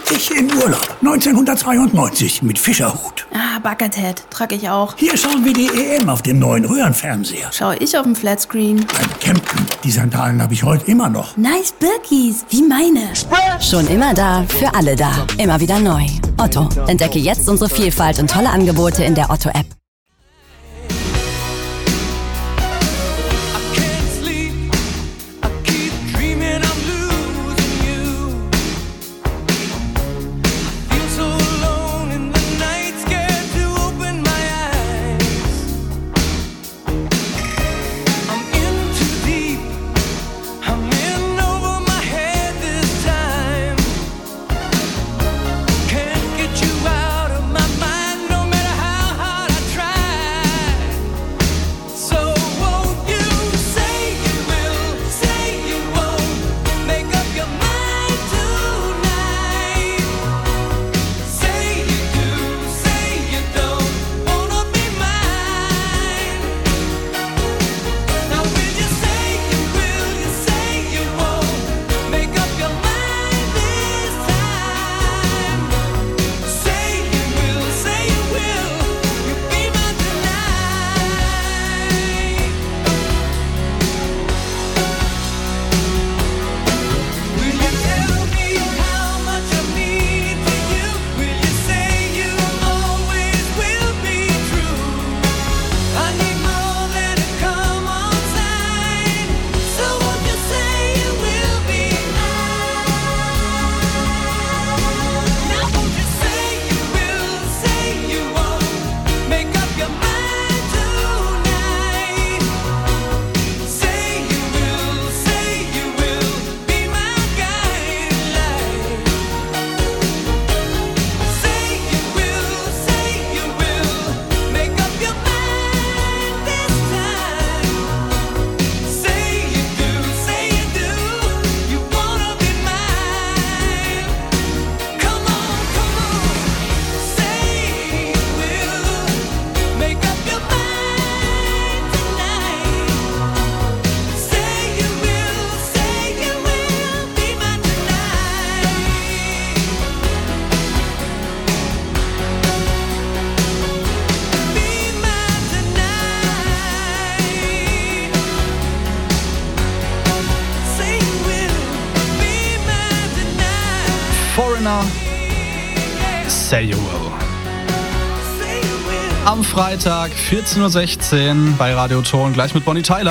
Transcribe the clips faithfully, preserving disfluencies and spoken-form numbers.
Ich in Urlaub. neunzehnhundertzweiundneunzig mit Fischerhut. Ah, Buckethead. Trag ich auch. Hier schauen wir die E M auf dem neuen Röhrenfernseher. Schau ich auf dem Flatscreen. Beim Campen. Die Sandalen habe ich heute immer noch. Nice Birkis. Wie meine. Schon immer da, für alle da. Immer wieder neu. Otto. Entdecke jetzt unsere Vielfalt und tolle Angebote in der Otto-App. Say You Will. Am Freitag vierzehn Uhr sechzehn bei Radio Ton, gleich mit Bonnie Tyler.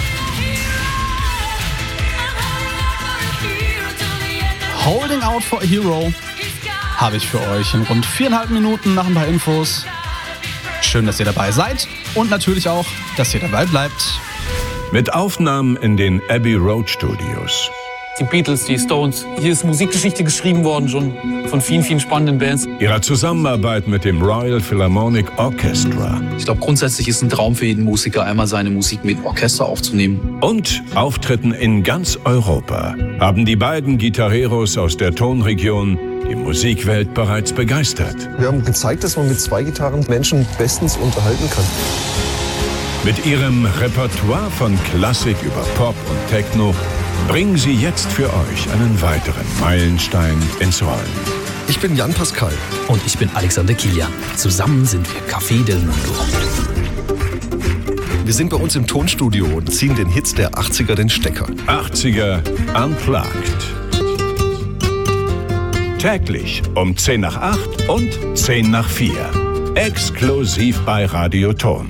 Holding Out for a Hero habe ich für euch in rund viereinhalb Minuten nach ein paar Infos. Schön, dass ihr dabei seid und natürlich auch, dass ihr dabei bleibt. Mit Aufnahmen in den Abbey Road Studios. Die Beatles, die Stones. Hier ist Musikgeschichte geschrieben worden, schon von vielen, vielen spannenden Bands. Ihrer Zusammenarbeit mit dem Royal Philharmonic Orchestra. Ich glaube, grundsätzlich ist ein Traum für jeden Musiker, einmal seine Musik mit Orchester aufzunehmen. Und Auftritten in ganz Europa haben die beiden Gitarreros aus der Tonregion die Musikwelt bereits begeistert. Wir haben gezeigt, dass man mit zwei Gitarren Menschen bestens unterhalten kann. Mit ihrem Repertoire von Klassik über Pop und Techno bringen sie jetzt für euch einen weiteren Meilenstein ins Rollen. Ich bin Jan Pascal. Und ich bin Alexander Kilian. Zusammen sind wir Café del Mundo. Wir sind bei uns im Tonstudio und ziehen den Hits der achtziger den Stecker. achtziger Unplugged. Täglich um zehn nach acht und zehn nach vier. Exklusiv bei Radio Ton.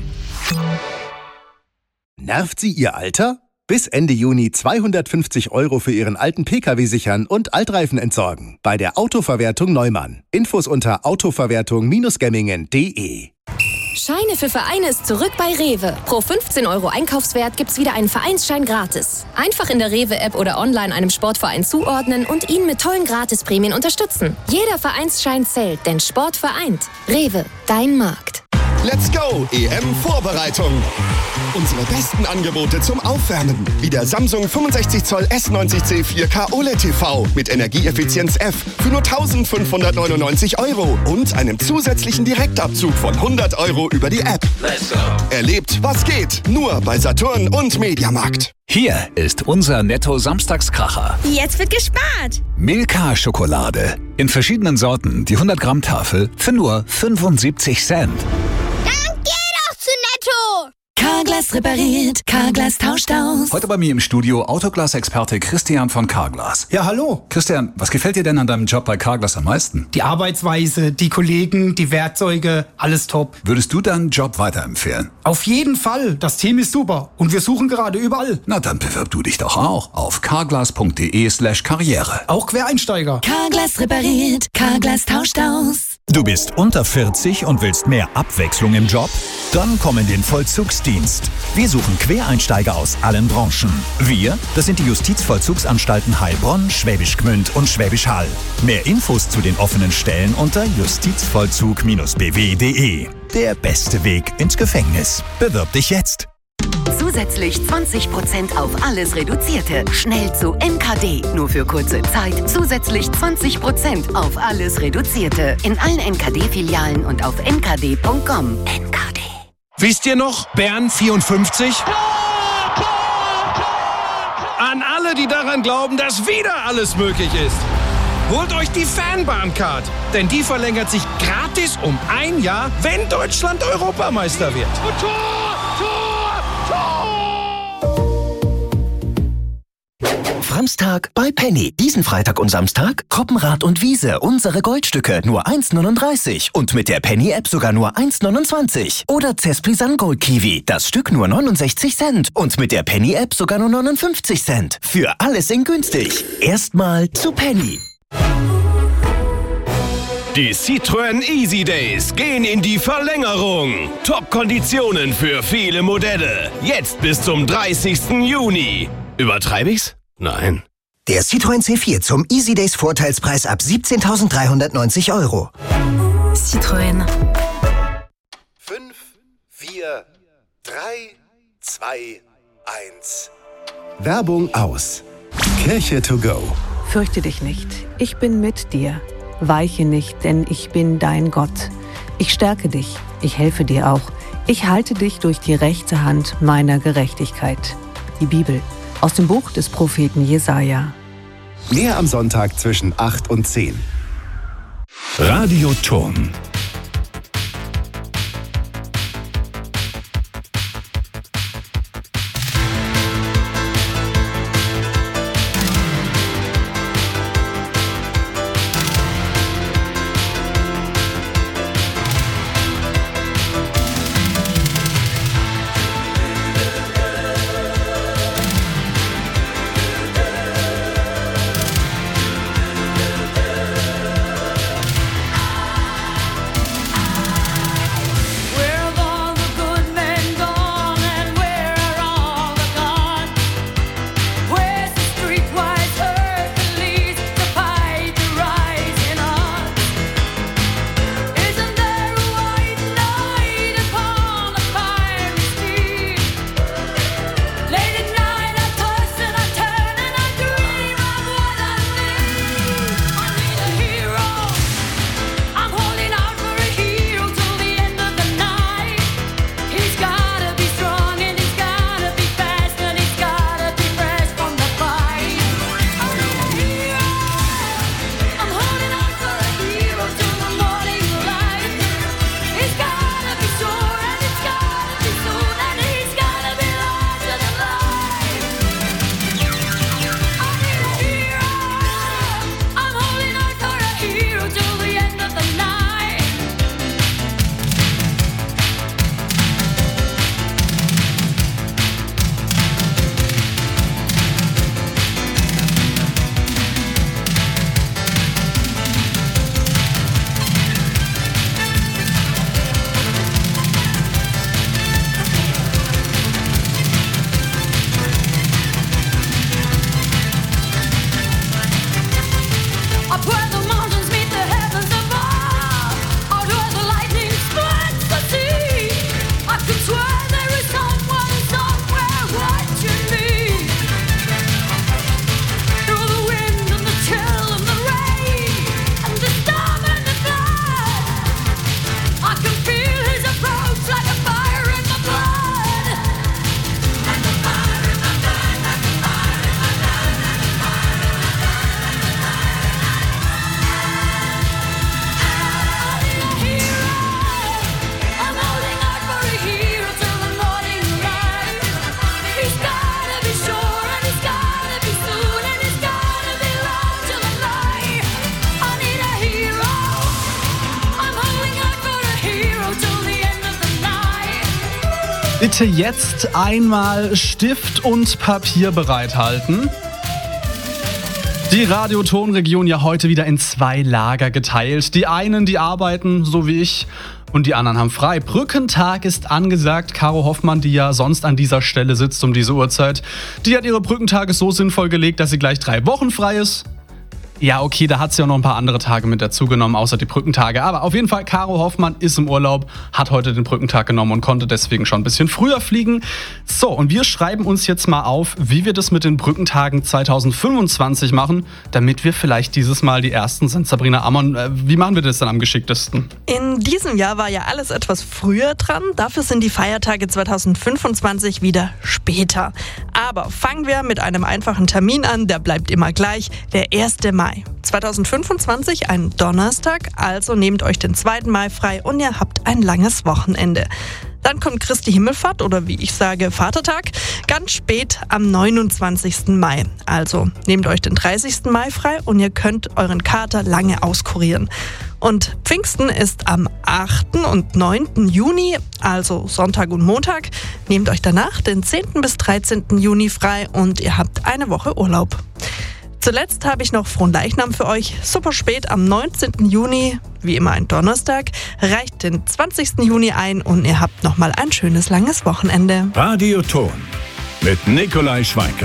Nervt Sie Ihr Alter? Bis Ende Juni zweihundertfünfzig Euro für Ihren alten Pkw sichern und Altreifen entsorgen. Bei der Autoverwertung Neumann. Infos unter autoverwertung Gemmingen punkt de. Scheine für Vereine ist zurück bei Rewe. Pro fünfzehn Euro Einkaufswert gibt's wieder einen Vereinsschein gratis. Einfach in der Rewe-App oder online einem Sportverein zuordnen und ihn mit tollen Gratisprämien unterstützen. Jeder Vereinsschein zählt, denn Sport vereint. Rewe, dein Markt. Let's go, E M-Vorbereitung. Unsere besten Angebote zum Aufwärmen. Wie der Samsung fünfundsechzig Zoll S neunzig C vier K O L E D T V mit Energieeffizienz F für nur eintausendfünfhundertneunundneunzig Euro und einem zusätzlichen Direktabzug von hundert Euro über die App. Let's go. Erlebt, was geht. Nur bei Saturn und Mediamarkt. Hier ist unser Netto-Samstagskracher. Jetzt wird gespart. Milka-Schokolade. In verschiedenen Sorten, die hundert Gramm Tafel für nur fünfundsiebzig Cent. Dann geh doch zu Netto. Carglass repariert, Carglass tauscht aus. Heute bei mir im Studio Autoglas-Experte Christian von Carglass. Ja, hallo. Christian, was gefällt dir denn an deinem Job bei Carglass am meisten? Die Arbeitsweise, die Kollegen, die Werkzeuge, alles top. Würdest du deinen Job weiterempfehlen? Auf jeden Fall. Das Team ist super und wir suchen gerade überall. Na, dann bewirb du dich doch auch auf carglass.de slash karriere. Auch Quereinsteiger. Carglass repariert, Carglass tauscht aus. Du bist unter vierzig und willst mehr Abwechslung im Job? Dann komm in den Vollzugsdienst. Wir suchen Quereinsteiger aus allen Branchen. Wir, das sind die Justizvollzugsanstalten Heilbronn, Schwäbisch Gmünd und Schwäbisch Hall. Mehr Infos zu den offenen Stellen unter justizvollzug b w punkt de. Der beste Weg ins Gefängnis. Bewirb dich jetzt. Zusätzlich zwanzig Prozent auf alles Reduzierte. Schnell zu N K D. Nur für kurze Zeit. Zusätzlich zwanzig Prozent auf alles Reduzierte. In allen N K D-Filialen und auf n k d punkt com. N K D. Wisst ihr noch, Bern vierundfünfzig? An alle, die daran glauben, dass wieder alles möglich ist. Holt euch die Fanbahncard, denn die verlängert sich gratis um ein Jahr, wenn Deutschland Europameister wird. Und Tor! Tor! Tor! Samstag bei Penny. Diesen Freitag und Samstag Koppenrad und Wiese, unsere Goldstücke, nur eins neununddreißig. Und mit der Penny-App sogar nur eins neunundzwanzig. Oder Cesprisan Gold Kiwi, das Stück nur neunundsechzig Cent. Und mit der Penny-App sogar nur neunundfünfzig Cent. Für alles in günstig. Erstmal zu Penny. Die Citroën Easy Days gehen in die Verlängerung. Top-Konditionen für viele Modelle. Jetzt bis zum dreißigsten Juni. Übertreibe ich's? Nein. Der Citroën C vier zum Easy Days Vorteilspreis ab siebzehntausenddreihundertneunzig Euro. Citroën. fünf, vier, drei, zwei, eins. Werbung aus. Kirche to go. Fürchte dich nicht. Ich bin mit dir. Weiche nicht, denn ich bin dein Gott. Ich stärke dich. Ich helfe dir auch. Ich halte dich durch die rechte Hand meiner Gerechtigkeit. Die Bibel. Aus dem Buch des Propheten Jesaja. Mehr am Sonntag zwischen acht und zehn. Radio Turm. Bitte jetzt einmal Stift und Papier bereithalten. Die Radiotonregion ja heute wieder in zwei Lager geteilt. Die einen, die arbeiten, so wie ich, und die anderen haben frei. Brückentag ist angesagt. Caro Hoffmann, die ja sonst an dieser Stelle sitzt um diese Uhrzeit, die hat ihre Brückentage so sinnvoll gelegt, dass sie gleich drei Wochen frei ist. Ja, okay, da hat sie auch noch ein paar andere Tage mit dazugenommen, außer die Brückentage. Aber auf jeden Fall, Caro Hoffmann ist im Urlaub, hat heute den Brückentag genommen und konnte deswegen schon ein bisschen früher fliegen. So, und wir schreiben uns jetzt mal auf, wie wir das mit den Brückentagen zwanzig fünfundzwanzig machen, damit wir vielleicht dieses Mal die ersten sind. Sabrina Ammann, wie machen wir das dann am geschicktesten? In diesem Jahr war ja alles etwas früher dran. Dafür sind die Feiertage zwanzig fünfundzwanzig wieder später. Aber fangen wir mit einem einfachen Termin an, der bleibt immer gleich, der erste Mai. zwanzig fünfundzwanzig, ein Donnerstag, also nehmt euch den zweiten Mai frei und ihr habt ein langes Wochenende. Dann kommt Christi Himmelfahrt oder wie ich sage Vatertag, ganz spät am neunundzwanzigsten Mai. Also nehmt euch den dreißigsten Mai frei und ihr könnt euren Kater lange auskurieren. Und Pfingsten ist am achten und neunten Juni, also Sonntag und Montag. Nehmt euch danach den zehnten bis dreizehnten Juni frei und ihr habt eine Woche Urlaub. Zuletzt habe ich noch Fronleichnam für euch. Super spät am neunzehnten Juni, wie immer ein Donnerstag, reicht den zwanzigsten Juni ein und ihr habt nochmal ein schönes langes Wochenende. Radioton mit Nikolai Schweickart.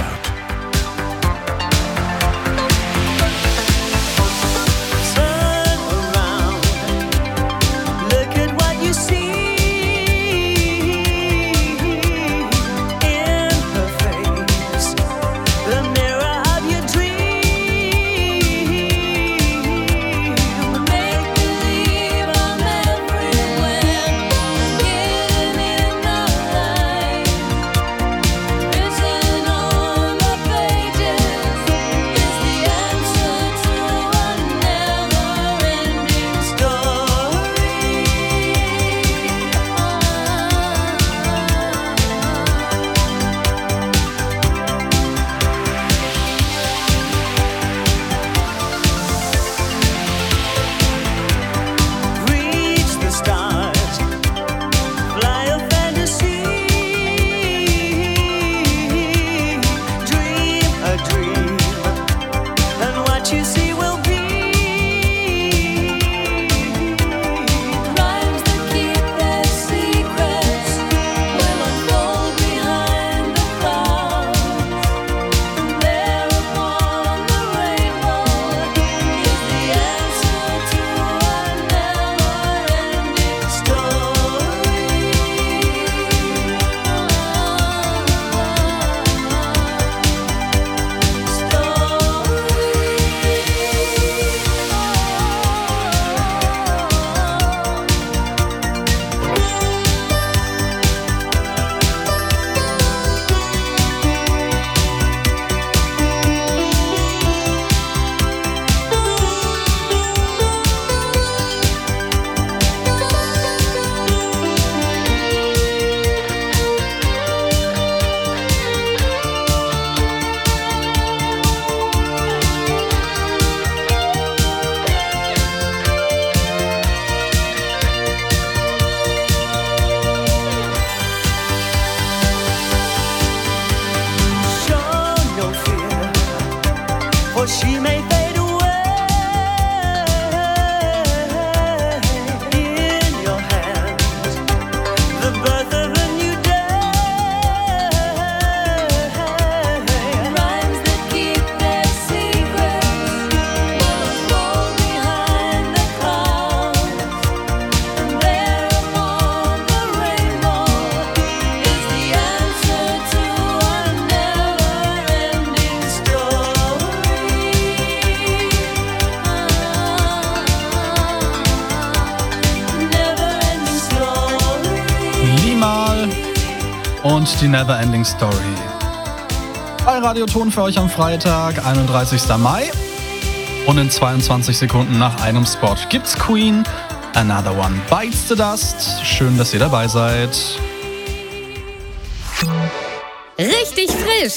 She may fade away in your hands, the birth of a new day. Rhymes that keep their secrets will fall behind the clouds, and there upon the rainbow is the answer to a never-ending story. Limal und die Neverending Story. Bei Radioton für euch am Freitag, einunddreißigsten Mai. Und in zweiundzwanzig Sekunden nach einem Spot gibt's Queen, Another One Bites the Dust. Schön, dass ihr dabei seid. Richtig frisch!